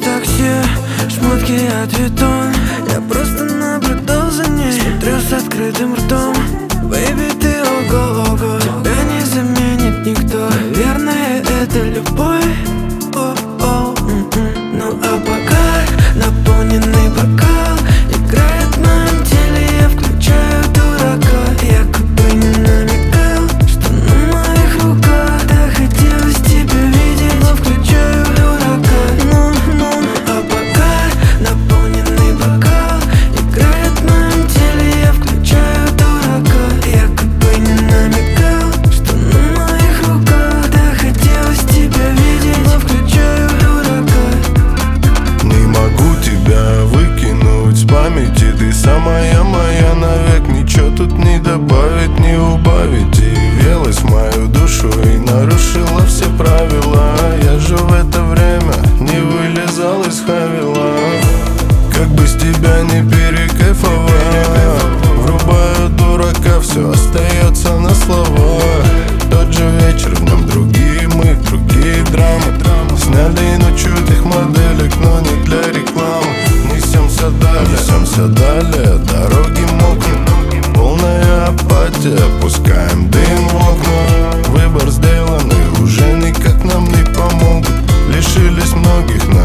такси, шмотки от Vuitton. Я просто наблюдал за ней, смотрю с открытым ртом. Бэйби, ты ого-ого, тебя не заменит никто. Наверное, это любовь. Ну а пока наполненный бокал играет в моем теле, я включаю дурака. Я как бы не намекал, что на моих руках. Да хотелось тебя видеть, но включаю дурака. Ну а пока наполненный бокал играет в моем теле, я включаю дурака. Я как бы не намекал, что на моих руках. Да хотелось тебя видеть, но включаю дурака. Не могу тебя выкинуть с памяти. Ты самая моя навек. Ничего тут не добавить, не убавить. И въелась в мою душу и нарушила все правила. Я же в это время не вылезал из хавила. Как бы с тебя не перекайфовать. Врубаю дурака, все остается на словах. Тот же вечер, в нем другие мы, другие драмы. Сняли ночью этих моделек, но не для рекламы. Несемся далее, дороги мокнут. Полная апатия, пускаем дым в окна. Выбор сделан и уже никак нам не помогут. Лишились многих